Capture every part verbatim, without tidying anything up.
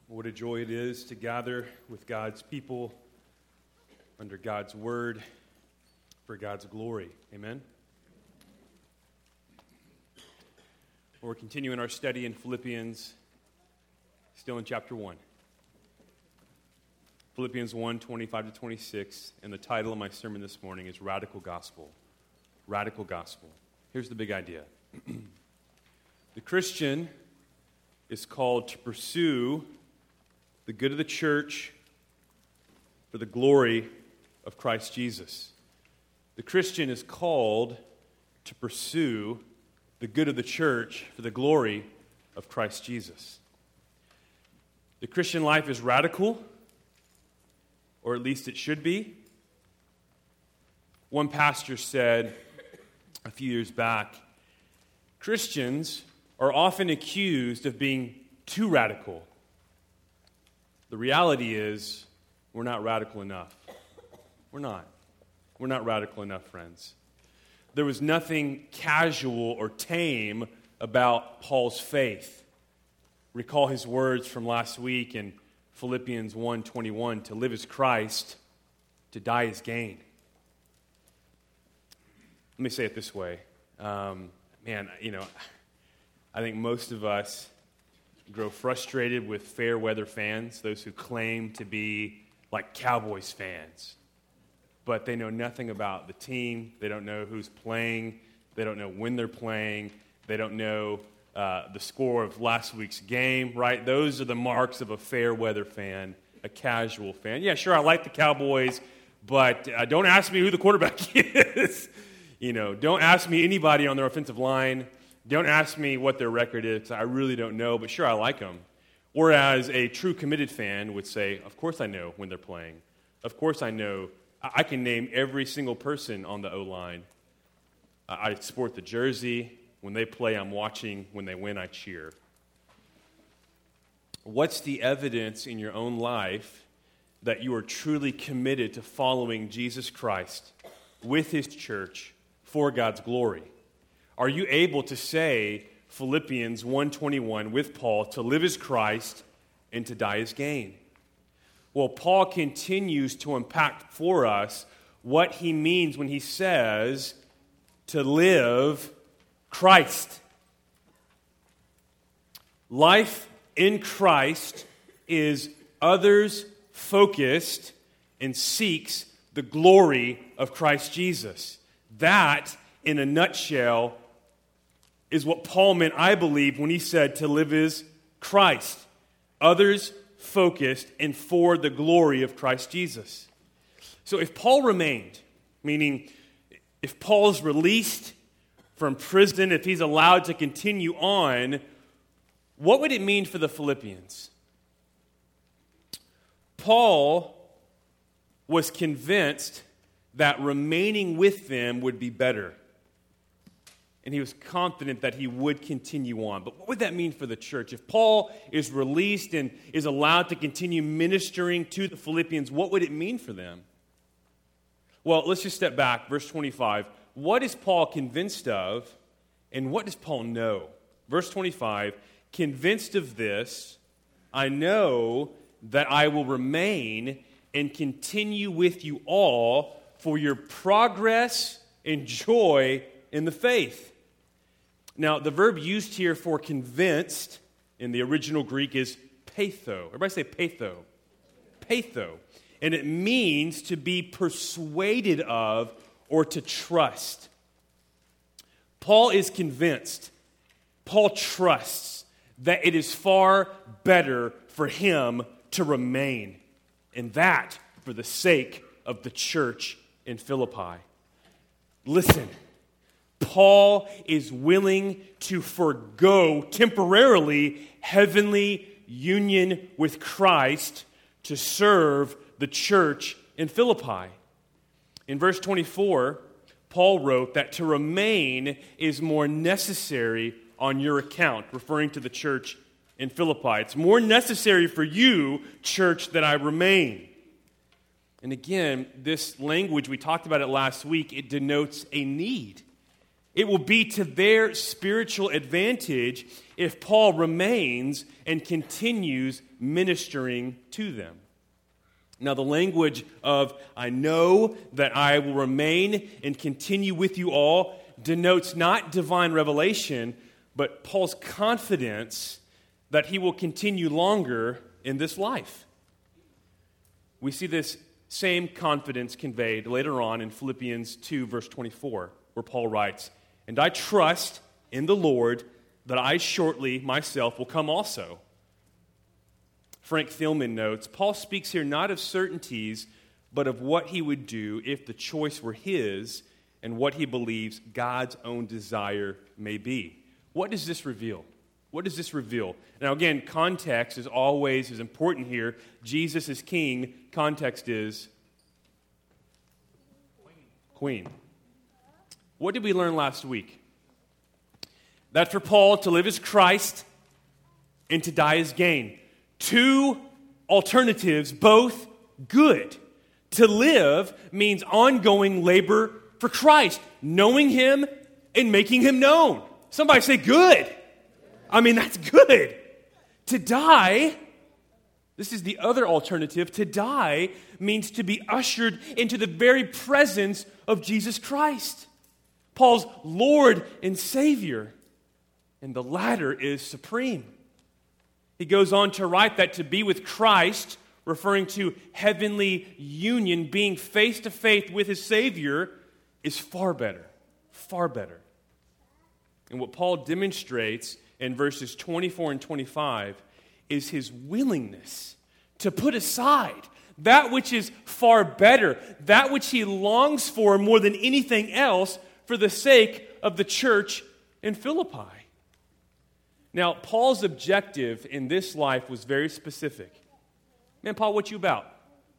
What a joy it is to gather with God's people under God's word for God's glory. Amen. We're continuing our study in Philippians, still in chapter one. Philippians one, twenty-five to twenty-six, and the title of my sermon this morning is Radical Gospel. Radical Gospel. Here's the big idea. The Christian is called to pursue the good of the church for the glory of Christ Jesus. The Christian is called to pursue the good of the church for the glory of Christ Jesus. The Christian life is radical, or at least it should be. One pastor said a few years back, Christians are often accused of being too radical. The reality is, we're not radical enough. We're not. We're not radical enough, friends. There was nothing casual or tame about Paul's faith. Recall his words from last week in Philippians one twenty-one, to live is Christ, to die is gain. Let me say it this way. Um, man, you know, I think most of us grow frustrated with fair weather fans, those who claim to be like Cowboys fans. But they know nothing about the team. They don't know who's playing. They don't know when they're playing. They don't know uh, the score of last week's game, right? Those are the marks of a fair weather fan, a casual fan. Yeah, sure, I like the Cowboys, but uh, don't ask me who the quarterback is. You know, don't ask me anybody on their offensive line. Don't ask me what their record is. I really don't know, but sure, I like them. Whereas a true committed fan would say, of course I know when they're playing. Of course I know. I can name every single person on the O-line. I sport the jersey. When they play, I'm watching. When they win, I cheer. What's the evidence in your own life that you are truly committed to following Jesus Christ with His church for God's glory? Are you able to say Philippians one twenty-one with Paul, to live is Christ and to die is gain? Well, Paul continues to unpack for us what he means when he says to live Christ. Life in Christ is others-focused and seeks the glory of Christ Jesus. That, in a nutshell, is what Paul meant, I believe, when he said to live is Christ. Others-focused and for the glory of Christ Jesus. So if Paul remained, meaning if Paul's released from prison, if he's allowed to continue on, what would it mean for the Philippians? Paul was convinced that remaining with them would be better. And he was confident that he would continue on. But what would that mean for the church? If Paul is released and is allowed to continue ministering to the Philippians, what would it mean for them? Well, let's just step back. Verse twenty-five. What is Paul convinced of, and what does Paul know? Verse twenty-five. Convinced of this, I know that I will remain and continue with you all for your progress and joy in the faith. Now, the verb used here for convinced in the original Greek is peitho. Everybody say peitho. Peitho. And it means to be persuaded of or to trust. Paul is convinced. Paul trusts that it is far better for him to remain. And that for the sake of the church in Philippi. Listen. Paul is willing to forego temporarily heavenly union with Christ to serve the church in Philippi. In verse twenty-four, Paul wrote that to remain is more necessary on your account, referring to the church in Philippi. It's more necessary for you, church, that I remain. And again, this language, we talked about it last week, it denotes a need. It will be to their spiritual advantage if Paul remains and continues ministering to them. Now, the language of, I know that I will remain and continue with you all, denotes not divine revelation, but Paul's confidence that he will continue longer in this life. We see this same confidence conveyed later on in Philippians two, verse twenty-four, where Paul writes, "And I trust in the Lord that I shortly myself will come also." Frank Thielman notes, Paul speaks here not of certainties, but of what he would do if the choice were his and what he believes God's own desire may be. What does this reveal? What does this reveal? Now again, context is always is important here. Jesus is king. Context is queen. What did we learn last week? That for Paul, to live is Christ and to die is gain. Two alternatives, both good. To live means ongoing labor for Christ, knowing Him and making Him known. Somebody say good. I mean, that's good. To die, this is the other alternative. To die means to be ushered into the very presence of Jesus Christ, Paul's Lord and Savior. And the latter is supreme. He goes on to write that to be with Christ, referring to heavenly union, being face to face with his Savior, is far better, far better. And what Paul demonstrates in verses twenty-four and twenty-five is his willingness to put aside that which is far better, that which he longs for more than anything else for the sake of the church in Philippi. Now, Paul's objective in this life was very specific. Man, Paul, what you about?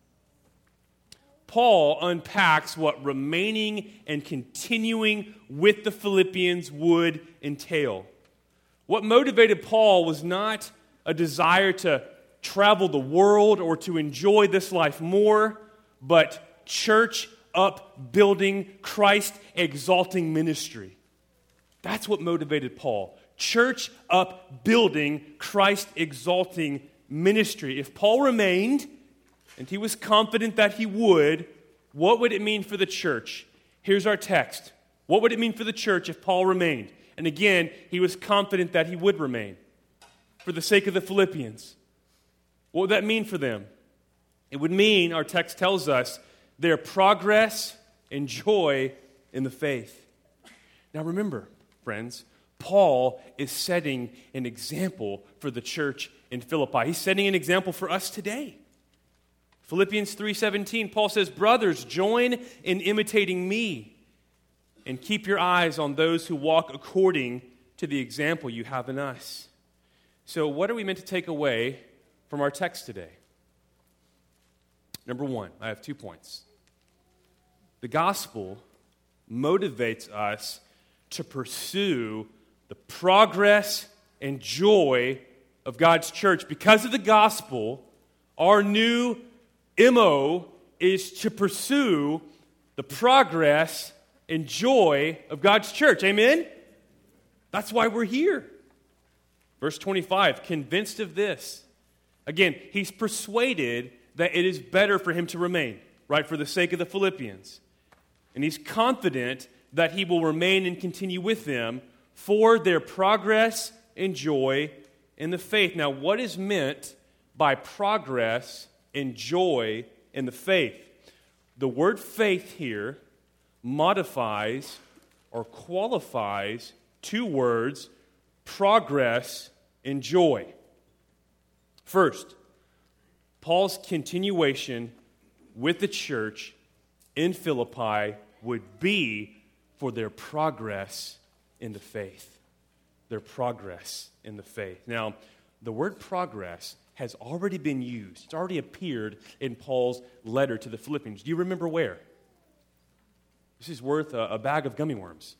Paul unpacks what remaining and continuing with the Philippians would entail. What motivated Paul was not a desire to travel the world or to enjoy this life more, but church upbuilding, Christ exalting ministry. That's what motivated Paul. Church upbuilding, Christ exalting ministry. If Paul remained, and he was confident that he would, what would it mean for the church? Here's our text. What would it mean for the church if Paul remained? And again, he was confident that he would remain for the sake of the Philippians. What would that mean for them? It would mean, our text tells us, their progress and joy in the faith. Now remember, friends, Paul is setting an example for the church in Philippi. He's setting an example for us today. Philippians three seventeen, Paul says, "Brothers, join in imitating me and keep your eyes on those who walk according to the example you have in us." So what are we meant to take away from our text today? Number one, I have two points. The gospel motivates us to pursue the progress and joy of God's church. Because of the gospel, our new M O is to pursue the progress and joy of God's church. Amen? That's why we're here. Verse twenty-five, convinced of this. Again, he's persuaded that it is better for him to remain, right, for the sake of the Philippians. And he's confident that he will remain and continue with them for their progress and joy in the faith. Now, what is meant by progress and joy in the faith? The word faith here modifies or qualifies two words, progress and joy. First, Paul's continuation with the church in Philippi would be for their progress in the faith. Their progress in the faith. Now, the word progress has already been used. It's already appeared in Paul's letter to the Philippians. Do you remember where? This is worth a, a bag of gummy worms.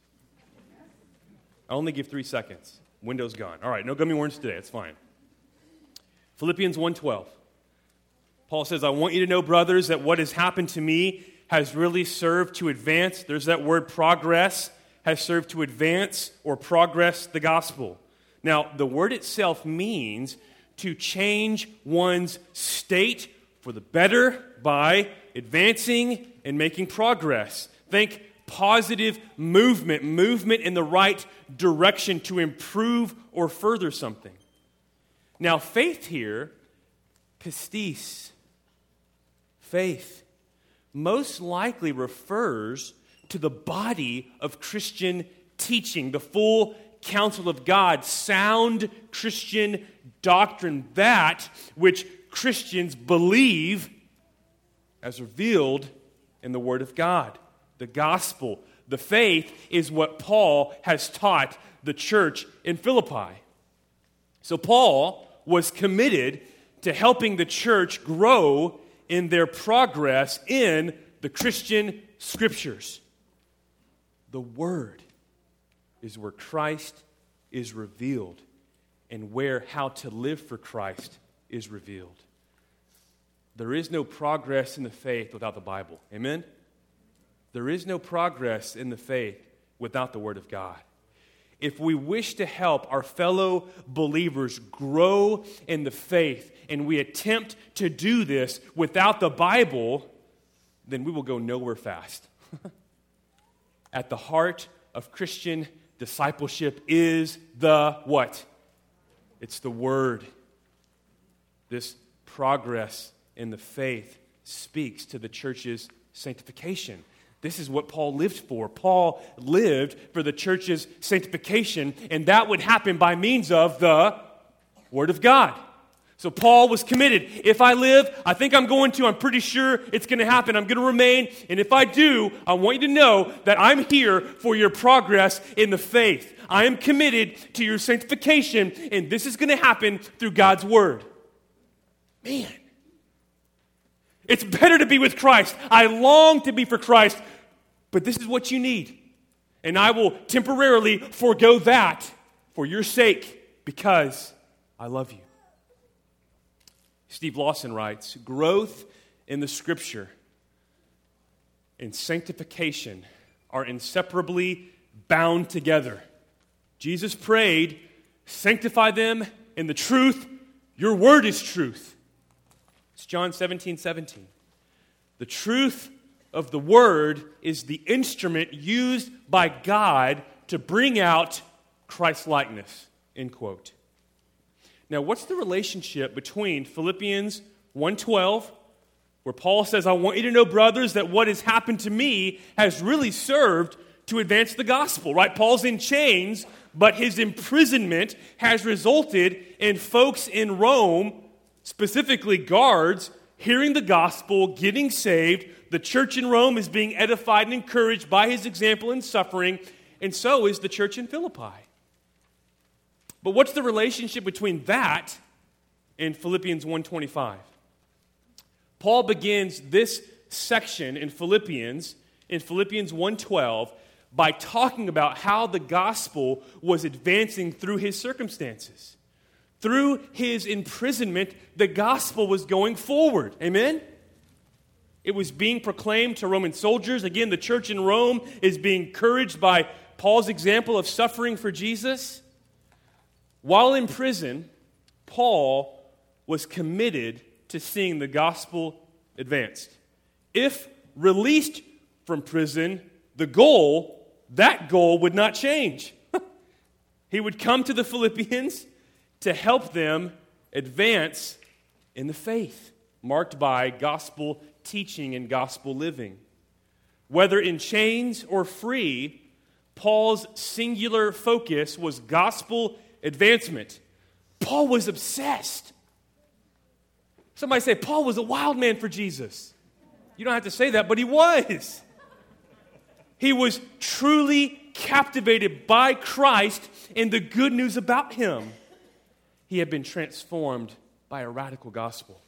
I only give three seconds. Window's gone. All right, no gummy worms today. It's fine. Philippians one twelve. Paul says, "I want you to know, brothers, that what has happened to me has really served to advance," there's that word progress, has served to advance or progress the gospel. Now, the word itself means to change one's state for the better by advancing and making progress. Think positive movement, movement in the right direction to improve or further something. Now, faith here, pistis, faith, most likely refers to the body of Christian teaching, the full counsel of God, sound Christian doctrine, that which Christians believe as revealed in the Word of God. The gospel, the faith, is what Paul has taught the church in Philippi. So Paul was committed to helping the church grow in their progress in the Christian Scriptures. The Word is where Christ is revealed and where how to live for Christ is revealed. There is no progress in the faith without the Bible. Amen? There is no progress in the faith without the Word of God. If we wish to help our fellow believers grow in the faith, and we attempt to do this without the Bible, then we will go nowhere fast. At the heart of Christian discipleship is the what? It's the Word. This progress in the faith speaks to the church's sanctification. This is what Paul lived for. Paul lived for the church's sanctification, and that would happen by means of the Word of God. So Paul was committed. If I live, I think I'm going to, I'm pretty sure it's going to happen. I'm going to remain. And if I do, I want you to know that I'm here for your progress in the faith. I am committed to your sanctification, and this is going to happen through God's Word. Man, it's better to be with Christ. I long to be for Christ, but this is what you need. And I will temporarily forego that for your sake because I love you. Steve Lawson writes, growth in the Scripture and sanctification are inseparably bound together. Jesus prayed, sanctify them in the truth. Your word is truth. It's John seventeen seventeen. The truth of the Word is the instrument used by God to bring out Christ-likeness, end quote. Now, what's the relationship between Philippians one twelve, where Paul says, I want you to know, brothers, that what has happened to me has really served to advance the gospel, right? Paul's in chains, but his imprisonment has resulted in folks in Rome, specifically guards, hearing the gospel, getting saved. The church in Rome is being edified and encouraged by his example in suffering, and so is the church in Philippi. But what's the relationship between that and Philippians one twenty-five? Paul begins this section in Philippians, in Philippians one twelve, by talking about how the gospel was advancing through his circumstances. Through his imprisonment, the gospel was going forward. Amen? It was being proclaimed to Roman soldiers. Again, the church in Rome is being encouraged by Paul's example of suffering for Jesus. While in prison, Paul was committed to seeing the gospel advanced. If released from prison, the goal, that goal would not change. He would come to the Philippians to help them advance in the faith, marked by gospel teaching and gospel living. Whether in chains or free, Paul's singular focus was gospel advancement. Paul was obsessed. Somebody say, Paul was a wild man for Jesus. You don't have to say that, but he was. He was truly captivated by Christ and the good news about him. He had been transformed by a radical gospel.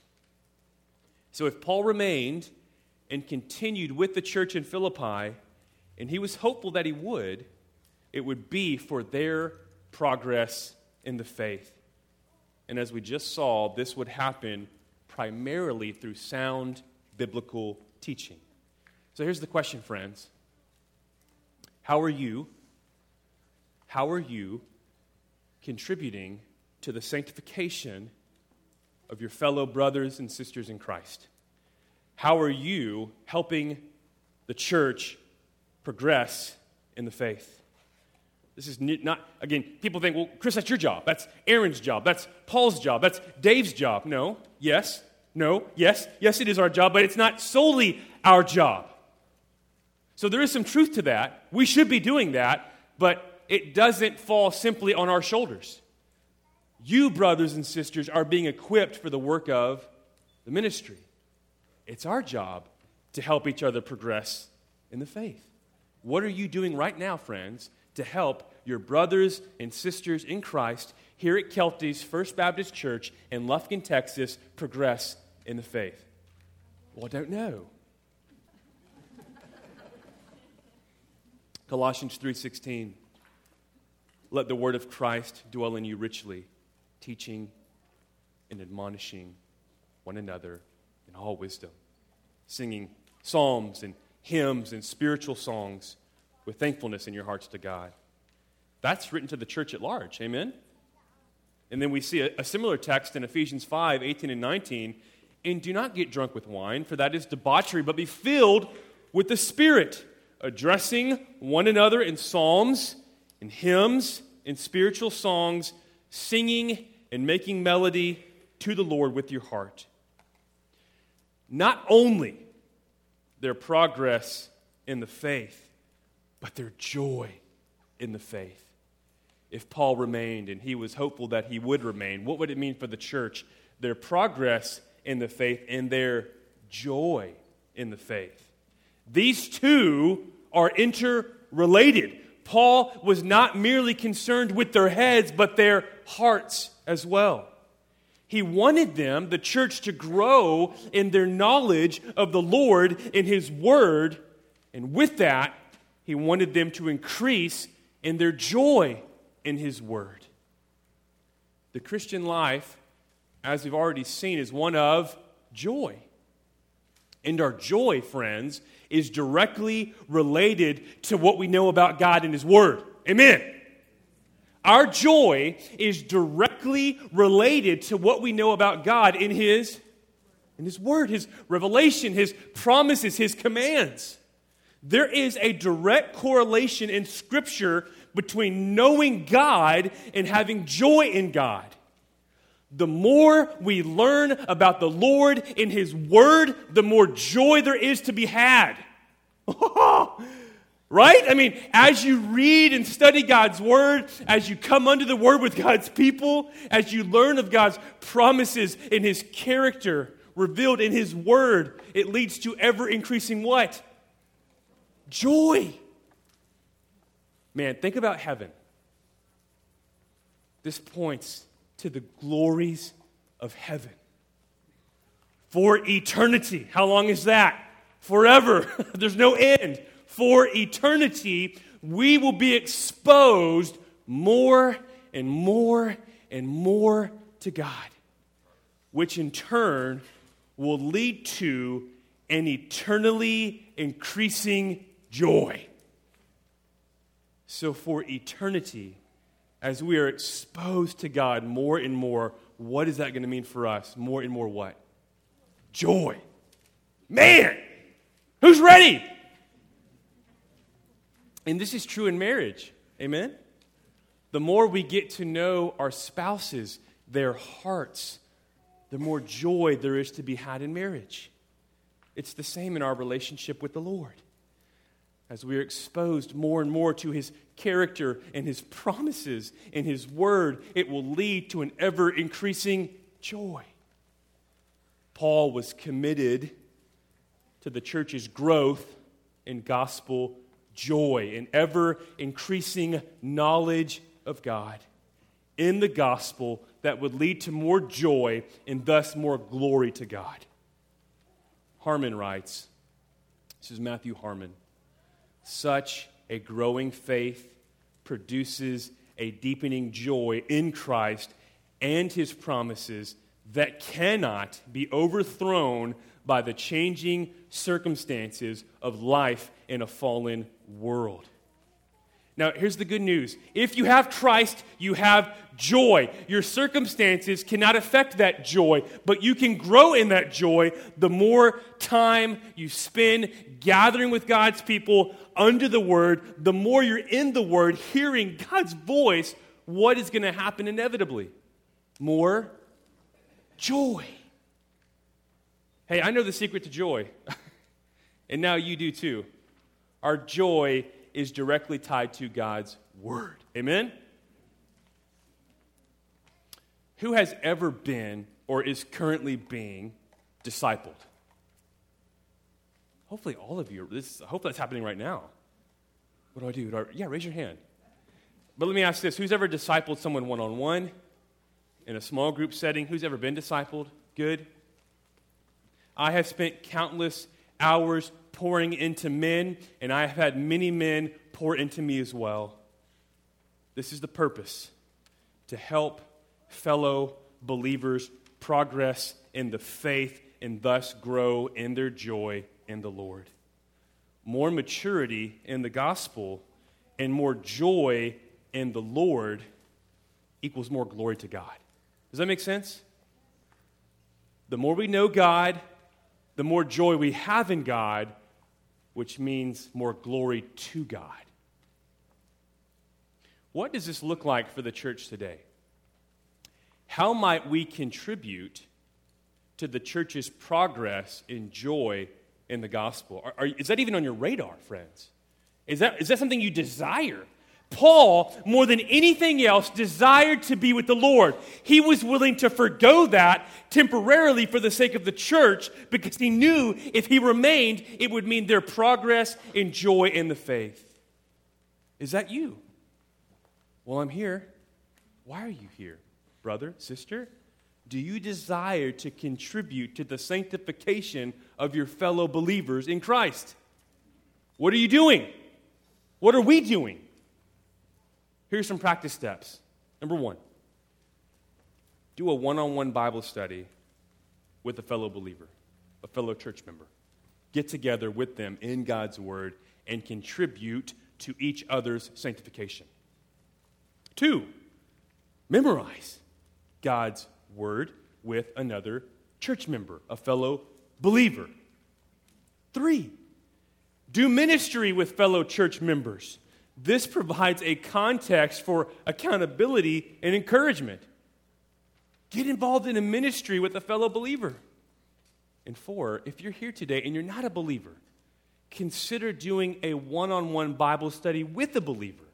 So if Paul remained and continued with the church in Philippi, and he was hopeful that he would, it would be for their progress in the faith. And as we just saw, this would happen primarily through sound biblical teaching. So here's the question, friends. How are you How are you contributing to the sanctification of your fellow brothers and sisters in Christ? How are you helping the church progress in the faith? This is not, again, people think, well, Chris, that's your job. That's Aaron's job. That's Paul's job. That's Dave's job. No, yes, no, yes, yes, it is our job, but it's not solely our job. So there is some truth to that. We should be doing that, but it doesn't fall simply on our shoulders. You, brothers and sisters, are being equipped for the work of the ministry. It's our job to help each other progress in the faith. What are you doing right now, friends, to help your brothers and sisters in Christ here at Kelty's First Baptist Church in Lufkin, Texas, progress in the faith? Well, I don't know. Colossians three sixteen. Let the word of Christ dwell in you richly, teaching and admonishing one another in all wisdom, singing psalms and hymns and spiritual songs with thankfulness in your hearts to God. That's written to the church at large, amen? And then we see a, a similar text in Ephesians five eighteen and nineteen. And do not get drunk with wine, for that is debauchery, but be filled with the Spirit, addressing one another in psalms and hymns and spiritual songs, singing and making melody to the Lord with your heart. Not only their progress in the faith, but their joy in the faith. If Paul remained, and he was hopeful that he would remain, what would it mean for the church? Their progress in the faith and their joy in the faith. These two are interrelated. Paul was not merely concerned with their heads, but their hearts as well. He wanted them, the church, to grow in their knowledge of the Lord in His Word, and with that, he wanted them to increase in their joy in His Word. The Christian life, as we've already seen, is one of joy. And our joy, friends, is directly related to what we know about God and His Word. Amen. Our joy is directly related to what we know about God in His, in His Word, His revelation, His promises, His commands. There is a direct correlation in Scripture between knowing God and having joy in God. The more we learn about the Lord in His Word, the more joy there is to be had. Right? I mean, as you read and study God's Word, as you come under the Word with God's people, as you learn of God's promises in His character revealed in His Word, it leads to ever-increasing what? Joy. Man, think about heaven. This points to the glories of heaven. For eternity. How long is that? Forever. There's no end. For eternity, we will be exposed more and more and more to God, which in turn will lead to an eternally increasing joy. So for eternity, as we are exposed to God more and more, what is that going to mean for us? More and more what? Joy. Man! Who's ready? And this is true in marriage. Amen? The more we get to know our spouses, their hearts, the more joy there is to be had in marriage. It's the same in our relationship with the Lord. As we are exposed more and more to His character and His promises and His Word, it will lead to an ever-increasing joy. Paul was committed to the church's growth in gospel joy and ever-increasing knowledge of God in the gospel that would lead to more joy and thus more glory to God. Harmon writes, this is Matthew Harmon, such a growing faith produces a deepening joy in Christ and His promises that cannot be overthrown by the changing circumstances of life in a fallen world. Now, here's the good news. If you have Christ, you have joy. Your circumstances cannot affect that joy, but you can grow in that joy the more time you spend gathering with God's people under the Word, the more you're in the Word, hearing God's voice, what is going to happen inevitably? More joy. Hey, I know the secret to joy, and now you do too. Our joy is directly tied to God's Word. Amen? Who has ever been or is currently being discipled? Hopefully all of you. This, I hope that's happening right now. What do I do? do I, yeah, raise your hand. But let me ask this. Who's ever discipled someone one-on-one in a small group setting? Who's ever been discipled? Good. I have spent countless hours pouring into men, and I have had many men pour into me as well. This is the purpose, to help fellow believers progress in the faith and thus grow in their joy in the Lord. More maturity in the gospel and more joy in the Lord equals more glory to God. Does that make sense? The more we know God, the more joy we have in God, which means more glory to God. What does this look like for the church today? How might we contribute to the church's progress in joy in the gospel? Are, are, is that even on your radar, friends? Is that, is that something you desire? Paul, more than anything else, desired to be with the Lord. He was willing to forgo that temporarily for the sake of the church because he knew if he remained, it would mean their progress and joy in the faith. Is that you? Well, I'm here. Why are you here, brother, sister? Do you desire to contribute to the sanctification of your fellow believers in Christ? What are you doing? What are we doing? Here's some practice steps. Number one, do a one-on-one Bible study with a fellow believer, a fellow church member. Get together with them in God's Word and contribute to each other's sanctification. Two, memorize God's Word with another church member, a fellow believer. Three, do ministry with fellow church members. This provides a context for accountability and encouragement. Get involved in a ministry with a fellow believer. And four, if you're here today and you're not a believer, consider doing a one-on-one Bible study with a believer.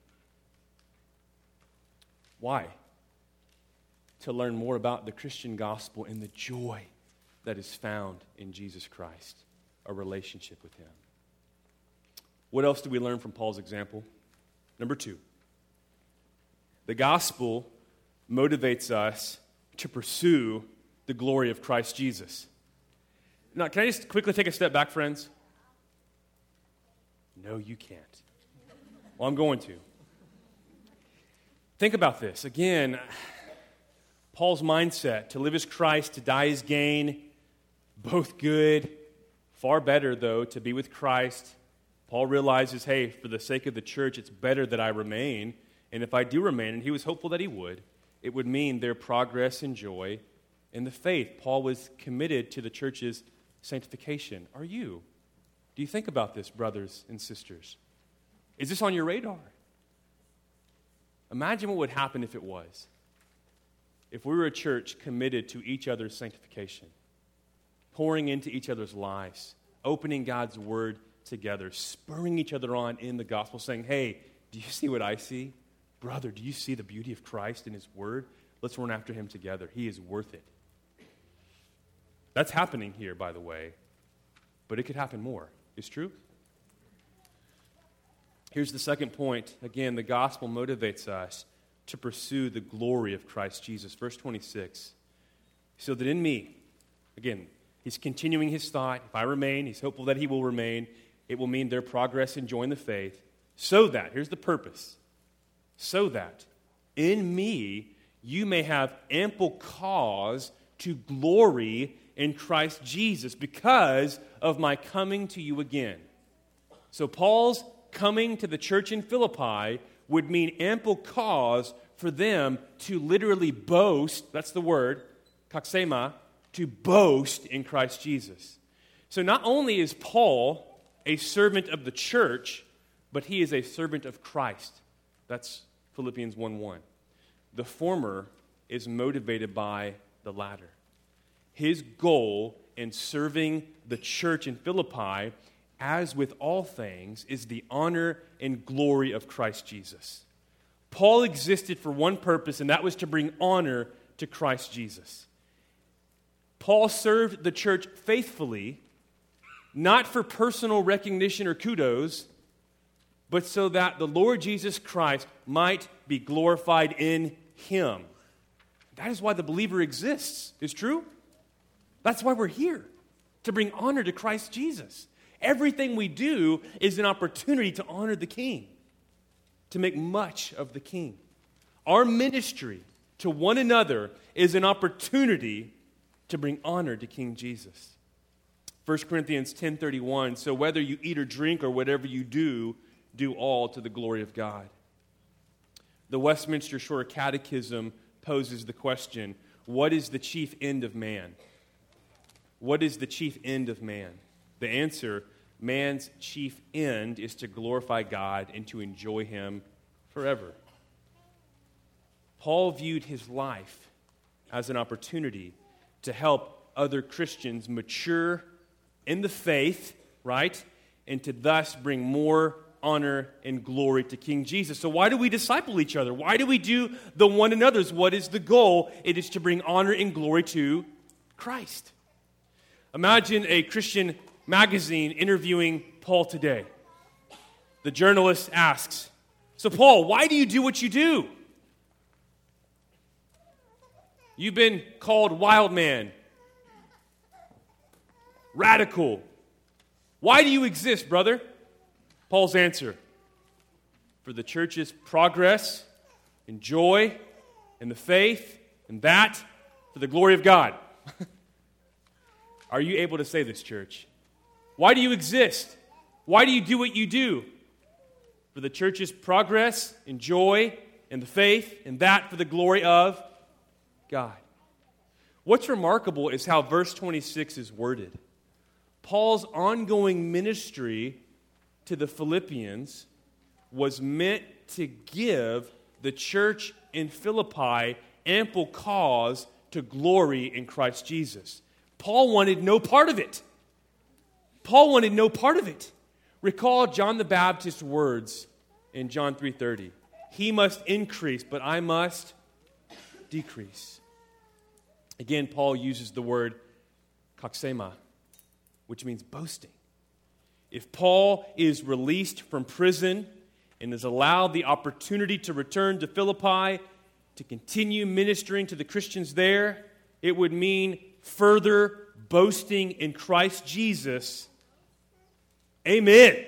Why? To learn more about the Christian gospel and the joy that is found in Jesus Christ, a relationship with Him. What else do we learn from Paul's example? Number two, the gospel motivates us to pursue the glory of Christ Jesus. Now, can I just quickly take a step back, friends? No, you can't. Well, I'm going to. Think about this. Again, Paul's mindset, to live as Christ, to die as gain, both good, far better, though, to be with Christ. Paul realizes, hey, for the sake of the church, it's better that I remain. And if I do remain, and he was hopeful that he would, it would mean their progress and joy in the faith. Paul was committed to the church's sanctification. Are you? Do you think about this, brothers and sisters? Is this on your radar? Imagine what would happen if it was. If we were a church committed to each other's sanctification, pouring into each other's lives, opening God's Word together, spurring each other on in the gospel, saying, hey, do you see what I see? Brother, do you see the beauty of Christ in His Word? Let's run after Him together. He is worth it. That's happening here, by the way, but it could happen more. It's true. Here's the second point. Again, the gospel motivates us to pursue the glory of Christ Jesus. Verse twenty-six, so that in me, again, he's continuing his thought. If I remain, he's hopeful that he will remain. It will mean their progress in joining the faith. So that, here's the purpose, so that in me you may have ample cause to glory in Christ Jesus because of my coming to you again. So Paul's coming to the church in Philippi would mean ample cause for them to literally boast, that's the word, kaksema, to boast in Christ Jesus. So not only is Paul a servant of the church, but he is a servant of Christ. That's Philippians one one. The former is motivated by the latter. His goal in serving the church in Philippi, as with all things, is the honor and glory of Christ Jesus. Paul existed for one purpose, and that was to bring honor to Christ Jesus. Paul served the church faithfully, not for personal recognition or kudos, but so that the Lord Jesus Christ might be glorified in him. That is why the believer exists. Is true? That's why we're here, to bring honor to Christ Jesus. Everything we do is an opportunity to honor the King, to make much of the King. Our ministry to one another is an opportunity to bring honor to King Jesus. First Corinthians ten thirty-one, so whether you eat or drink or whatever you do, do all to the glory of God. The Westminster Shorter Catechism poses the question, what is the chief end of man? What is the chief end of man? The answer, man's chief end is to glorify God and to enjoy him forever. Paul viewed his life as an opportunity to help other Christians mature in the faith, right? And to thus bring more honor and glory to King Jesus. So why do we disciple each other? Why do we do the one another's? What is the goal? It is to bring honor and glory to Christ. Imagine a Christian magazine interviewing Paul today. The journalist asks, so Paul, why do you do what you do? You've been called wild man, radical. Why do you exist, brother? Paul's answer, for the church's progress and joy and the faith and that for the glory of God. Are you able to say this, church? Why do you exist? Why do you do what you do? For the church's progress and joy and the faith and that for the glory of God. What's remarkable is how verse twenty-six is worded. Paul's ongoing ministry to the Philippians was meant to give the church in Philippi ample cause to glory in Christ Jesus. Paul wanted no part of it. Paul wanted no part of it. Recall John the Baptist's words in John three thirty. He must increase, but I must decrease. Again, Paul uses the word kaksema, which means boasting. If Paul is released from prison and is allowed the opportunity to return to Philippi to continue ministering to the Christians there, it would mean further boasting in Christ Jesus. Amen.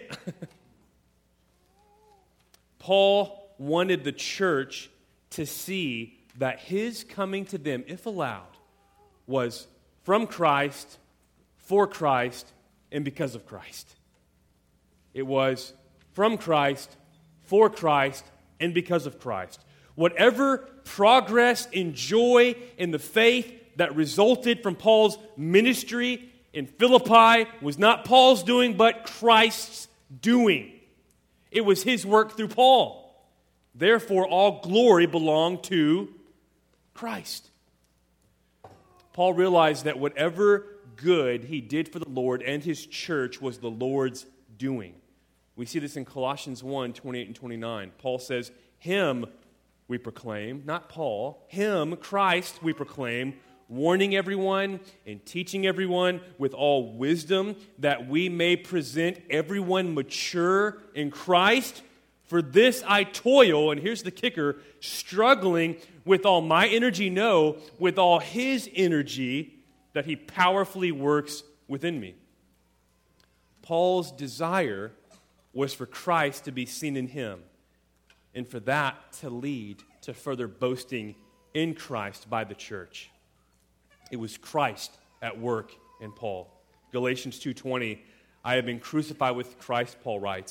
Paul wanted the church to see that his coming to them, if allowed, was from Christ, for Christ, and because of Christ. It was from Christ, for Christ, and because of Christ. Whatever progress and joy in the faith that resulted from Paul's ministry in Philippi was not Paul's doing, but Christ's doing. It was his work through Paul. Therefore, all glory belonged to Christ. Paul realized that whatever good he did for the Lord and his church was the Lord's doing. We see this in Colossians one, twenty-eight and twenty-nine. Paul says, him we proclaim, not Paul, him, Christ, we proclaim, warning everyone and teaching everyone with all wisdom, that we may present everyone mature in Christ. For this I toil, and here's the kicker, struggling with all my energy, no, with all his energy that he powerfully works within me. Paul's desire was for Christ to be seen in him, and for that to lead to further boasting in Christ by the church. It was Christ at work in Paul. Galatians two twenty, I have been crucified with Christ, Paul writes.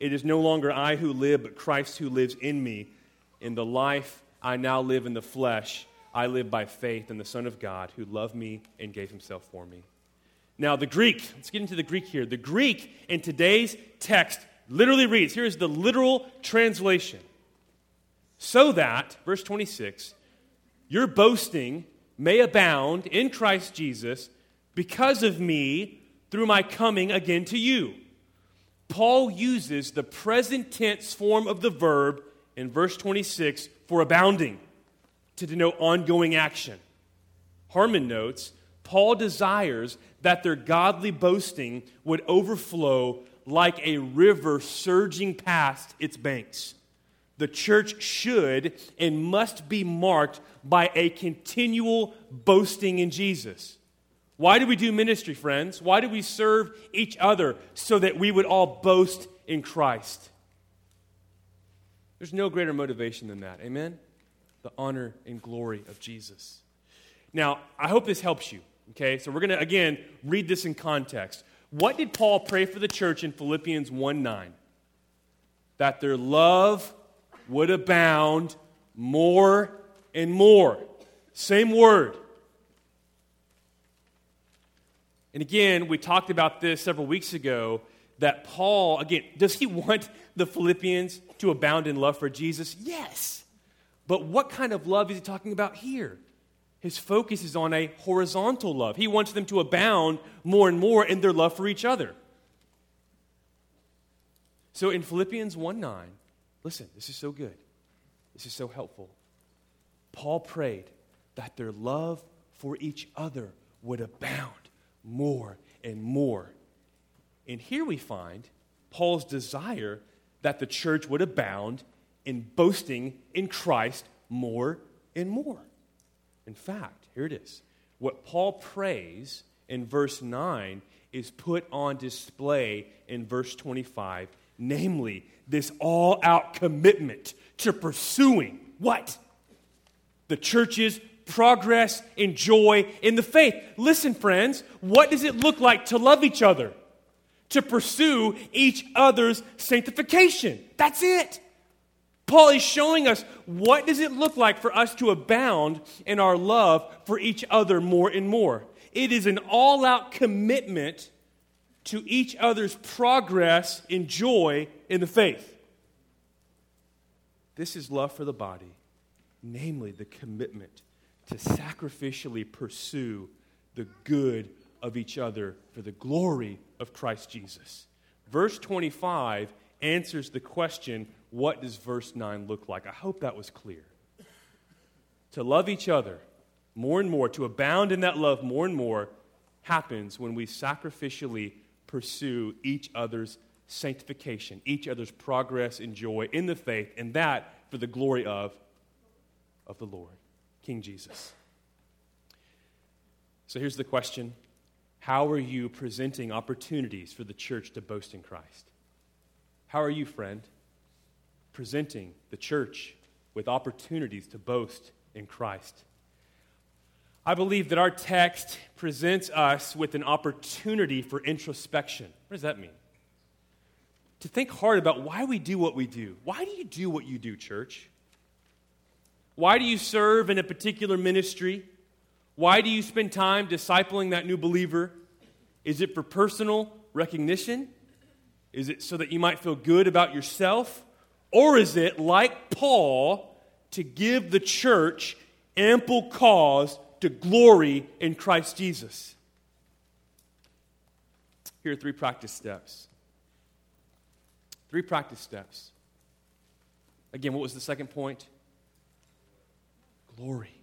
It is no longer I who live, but Christ who lives in me. In the life I now live in the flesh, I live by faith in the Son of God who loved me and gave himself for me. Now, the Greek, let's get into the Greek here. The Greek in today's text literally reads, here is the literal translation. So that, verse twenty-six, your boasting may abound in Christ Jesus because of me through my coming again to you. Paul uses the present tense form of the verb in verse twenty-six for abounding to denote ongoing action. Harmon notes, Paul desires that their godly boasting would overflow like a river surging past its banks. The church should and must be marked by a continual boasting in Jesus. Why do we do ministry, friends? Why do we serve each other? So that we would all boast in Christ. There's no greater motivation than that. Amen? The honor and glory of Jesus. Now, I hope this helps you. Okay, so we're going to, again, read this in context. What did Paul pray for the church in Philippians one nine? That their love would abound more and more. Same word. And again, we talked about this several weeks ago, that Paul, again, does he want the Philippians to abound in love for Jesus? Yes. But what kind of love is he talking about here? His focus is on a horizontal love. He wants them to abound more and more in their love for each other. So in Philippians one nine, listen, this is so good. This is so helpful. Paul prayed that their love for each other would abound more and more. And here we find Paul's desire that the church would abound in boasting in Christ more and more. In fact, here it is. What Paul prays in verse nine is put on display in verse twenty-five, namely, this all-out commitment to pursuing what? The church's progress and joy in the faith. Listen, friends, what does it look like to love each other? To pursue each other's sanctification. That's it. Paul is showing us what does it look like for us to abound in our love for each other more and more. It is an all-out commitment to each other's progress and joy in the faith. This is love for the body, namely the commitment to sacrificially pursue the good of each other for the glory of Christ Jesus. Verse twenty-five answers the question, what does verse nine look like? I hope that was clear. To love each other more and more, to abound in that love more and more, happens when we sacrificially pursue each other's sanctification, each other's progress and joy in the faith, and that for the glory of, of the Lord, King Jesus. So here's the question. How are you presenting opportunities for the church to boast in Christ? How are you, friend, presenting the church with opportunities to boast in Christ? I believe that our text presents us with an opportunity for introspection. What does that mean? To think hard about why we do what we do. Why do you do what you do, church? Why do you serve in a particular ministry? Why do you spend time discipling that new believer? Is it for personal recognition? Is it so that you might feel good about yourself? Or is it, like Paul, to give the church ample cause to glory in Christ Jesus? Here are three practice steps. Three practice steps. Again, what was the second point? Glory.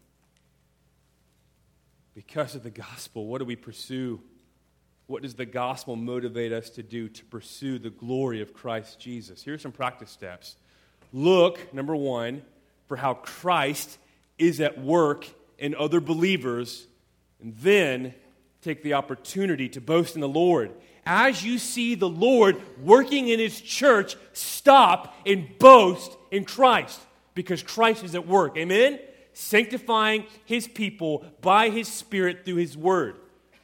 Because of the gospel, what do we pursue? What does the gospel motivate us to do to pursue the glory of Christ Jesus? Here are some practice steps. Look, number one, for how Christ is at work in other believers, and then take the opportunity to boast in the Lord. As you see the Lord working in His church, stop and boast in Christ, because Christ is at work. Amen? Sanctifying His people by His Spirit through His Word.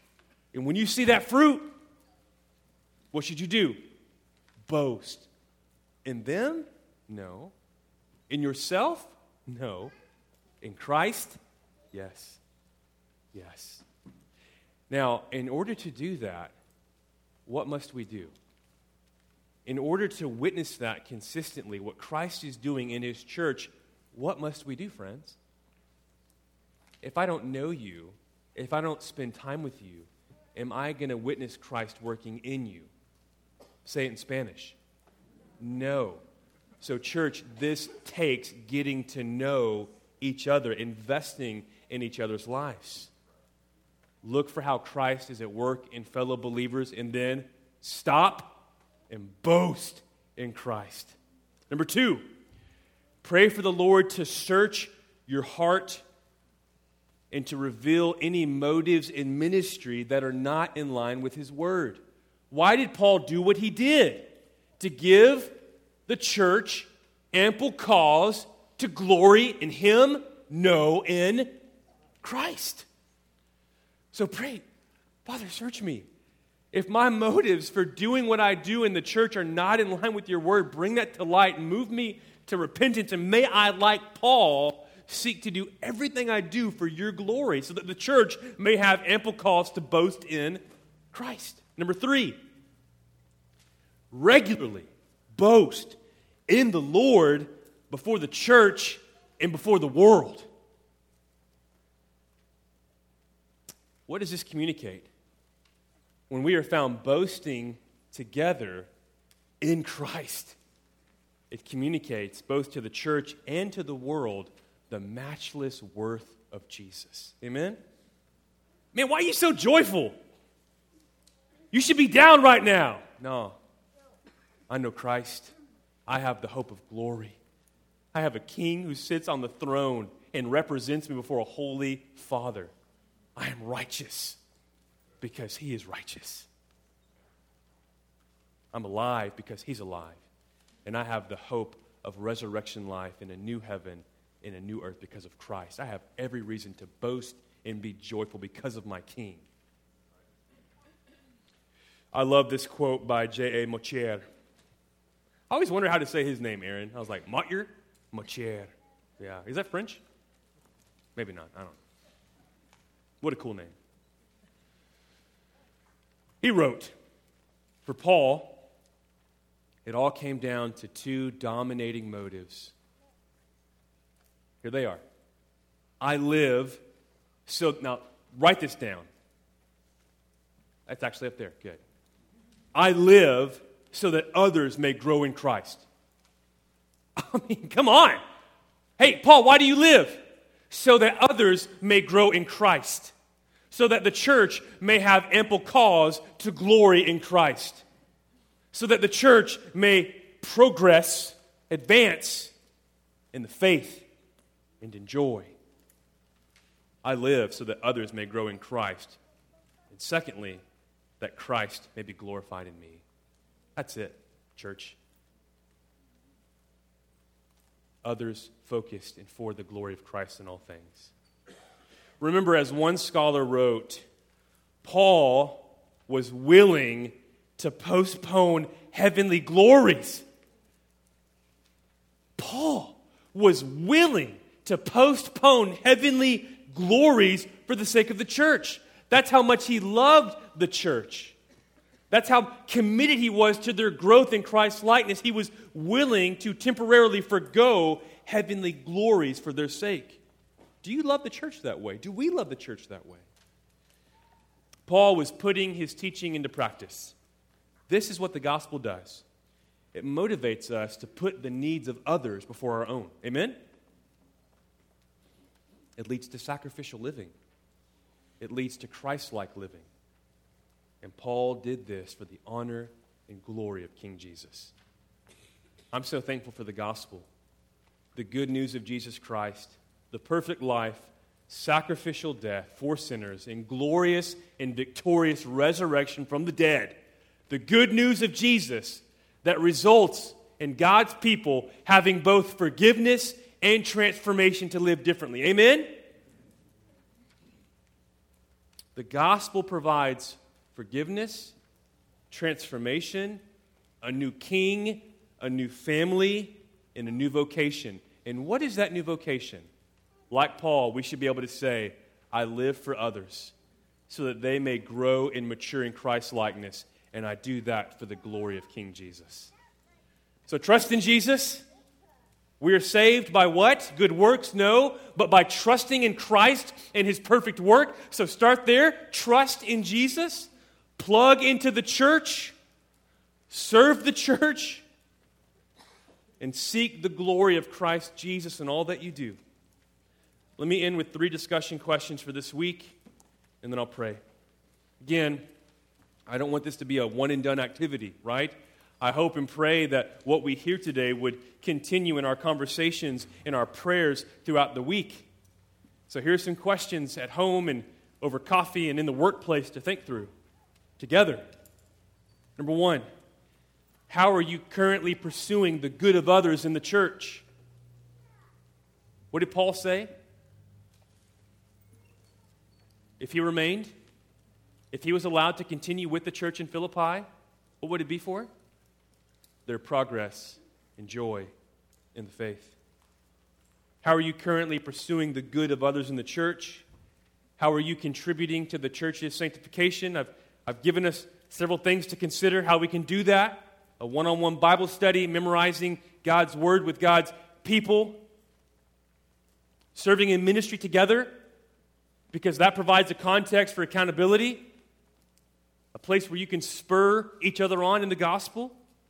And when you see that fruit, what should you do? Boast. In them? No. In yourself? No. In Christ? Yes. Yes. Now, in order to do that, what must we do? In order to witness that consistently, what Christ is doing in his church, what must we do, friends? If I don't know you, if I don't spend time with you, am I going to witness Christ working in you? Say it in Spanish. No. So, church, this takes getting to know each other, investing in each other's lives. Look for how Christ is at work in fellow believers, and then stop and boast in Christ. Number two, pray for the Lord to search your heart and to reveal any motives in ministry that are not in line with his word. Why did Paul do what he did? To give the church ample cause to glory in him? No, in Christ. So pray, Father, search me. If my motives for doing what I do in the church are not in line with your word, bring that to light and move me to repentance. And may I, like Paul, seek to do everything I do for your glory so that the church may have ample cause to boast in Christ. Number three, regularly boast in the Lord before the church and before the world. What does this communicate? When we are found boasting together in Christ, it communicates both to the church and to the world the matchless worth of Jesus. Amen? Man, why are you so joyful? You should be down right now. No. I know Christ. I have the hope of glory. I have a king who sits on the throne and represents me before a holy Father. I am righteous because he is righteous. I'm alive because he's alive. And I have the hope of resurrection life in a new heaven, in a new earth because of Christ. I have every reason to boast and be joyful because of my King. I love this quote by J A Moutier. I always wonder how to say his name, Aaron. I was like, Moutier? Moutier. Yeah. Is that French? Maybe not. I don't know. What a cool name. He wrote, for Paul, it all came down to two dominating motives. Here they are. I live, so now write this down. That's actually up there. Good. I live so that others may grow in Christ. I mean, come on. Hey, Paul, why do you live? So that others may grow in Christ. So that the church may have ample cause to glory in Christ. So that the church may progress, advance in the faith and in joy. I live so that others may grow in Christ. And secondly, that Christ may be glorified in me. That's it, church. Others focused and for the glory of Christ in all things. Remember, as one scholar wrote, Paul was willing to postpone heavenly glories. Paul was willing to postpone heavenly glories for the sake of the church. That's how much he loved the church. That's how committed he was to their growth in Christ's likeness. He was willing to temporarily forgo heavenly glories for their sake. Do you love the church that way? Do we love the church that way? Paul was putting his teaching into practice. This is what the gospel does. It motivates us to put the needs of others before our own. Amen? It leads to sacrificial living. It leads to Christ-like living. And Paul did this for the honor and glory of King Jesus. I'm so thankful for the gospel, the good news of Jesus Christ, the perfect life, sacrificial death for sinners, and glorious and victorious resurrection from the dead. The good news of Jesus that results in God's people having both forgiveness and transformation to live differently. Amen? The gospel provides forgiveness, transformation, a new king, a new family, and a new vocation. And what is that new vocation? Like Paul, we should be able to say, I live for others so that they may grow and mature in Christ's likeness, and I do that for the glory of King Jesus. So trust in Jesus. We are saved by what? Good works? No, but by trusting in Christ and His perfect work. So start there. Trust in Jesus. Plug into the church. Serve the church. And seek the glory of Christ Jesus in all that you do. Let me end with three discussion questions for this week, and then I'll pray. Again, I don't want this to be a one-and-done activity, right? I hope and pray that what we hear today would continue in our conversations, in our prayers throughout the week. So here's some questions at home and over coffee and in the workplace to think through together. Number one, how are you currently pursuing the good of others in the church? What did Paul say? If he remained, if he was allowed to continue with the church in Philippi, what would it be for? Their progress and joy in the faith. How are you currently pursuing the good of others in the church? How are you contributing to the church's sanctification? I've, I've given us several things to consider how we can do that. A one-on-one Bible study, memorizing God's Word with God's people, serving in ministry together, because that provides a context for accountability, a place where you can spur each other on in the gospel.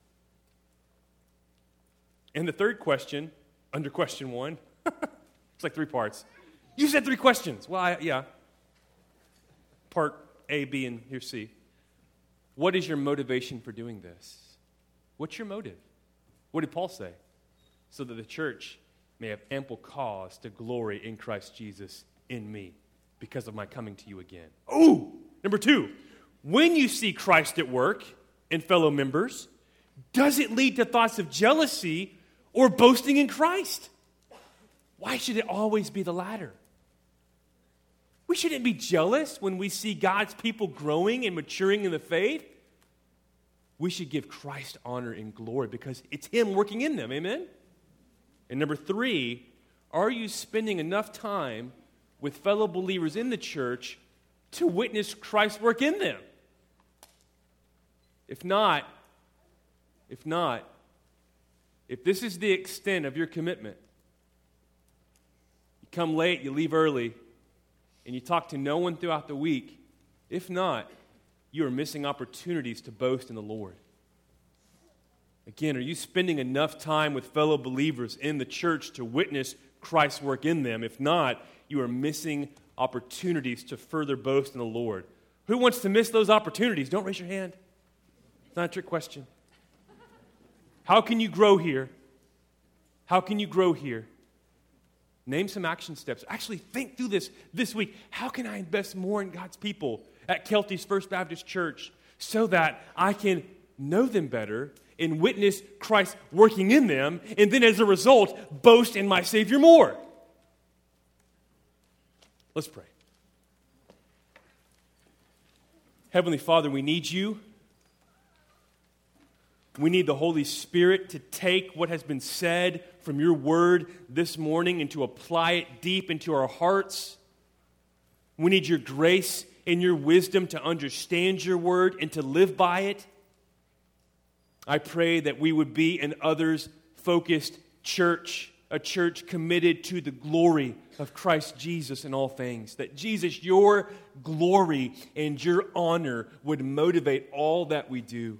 And the third question, under question one, it's like three parts. You said three questions. Well, I, yeah. Part A, B, and here's C. What is your motivation for doing this? What's your motive? What did Paul say? So that the church may have ample cause to glory in Christ Jesus in me because of my coming to you again. Oh, number two, when you see Christ at work in fellow members, does it lead to thoughts of jealousy or boasting in Christ? Why should it always be the latter? We shouldn't be jealous when we see God's people growing and maturing in the faith. We should give Christ honor and glory because it's Him working in them, amen? And number three, are you spending enough time with fellow believers in the church to witness Christ's work in them? If not, if not, if this is the extent of your commitment, you come late, you leave early, and you talk to no one throughout the week, if not, you are missing opportunities to boast in the Lord. Again, are you spending enough time with fellow believers in the church to witness Christ's work in them? If not, you are missing opportunities to further boast in the Lord. Who wants to miss those opportunities? Don't raise your hand. It's not a trick question. How can you grow here? How can you grow here? Name some action steps. Actually, think through this this week. How can I invest more in God's people at Kelty's First Baptist Church so that I can know them better and witness Christ working in them, and then as a result, boast in my Savior more? Let's pray. Heavenly Father, we need you. We need the Holy Spirit to take what has been said from your word this morning and to apply it deep into our hearts. We need your grace and your wisdom to understand your word and to live by it. I pray that we would be an others-focused church, a church committed to the glory of Christ Jesus in all things. That Jesus, your glory and your honor would motivate all that we do.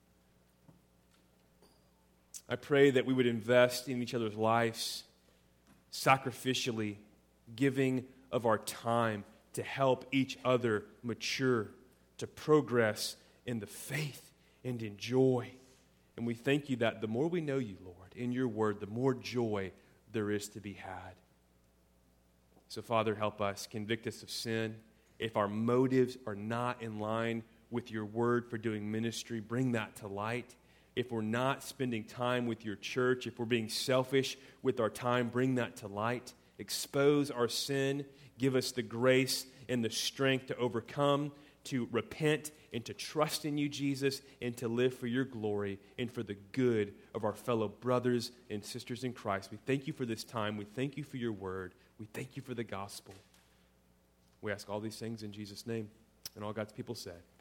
I pray that we would invest in each other's lives sacrificially, giving of our time to help each other mature, to progress in the faith and in joy. And we thank you that the more we know you, Lord, in your word, the more joy there is to be had. So, Father, help us, convict us of sin. If our motives are not in line with your word for doing ministry, bring that to light. If we're not spending time with your church, if we're being selfish with our time, bring that to light. Expose our sin. Give us the grace and the strength to overcome. to repent and to trust in you, Jesus, and to live for your glory and for the good of our fellow brothers and sisters in Christ. We thank you for this time. We thank you for your word. We thank you for the gospel. We ask all these things in Jesus' name. And all God's people said.